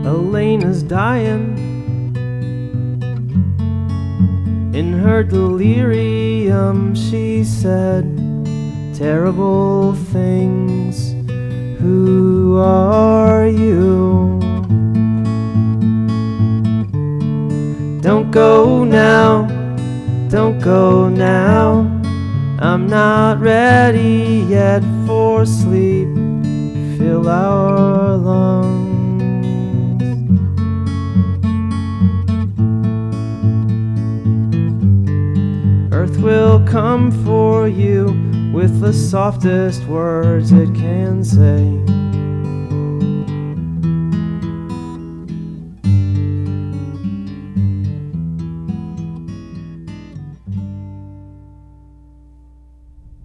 Elena's dying. In her delirium she said terrible things. Who are you? Don't go now, don't go now. I'm not ready yet for sleep. Fill our lungs. Earth will come for you with the softest words it can say.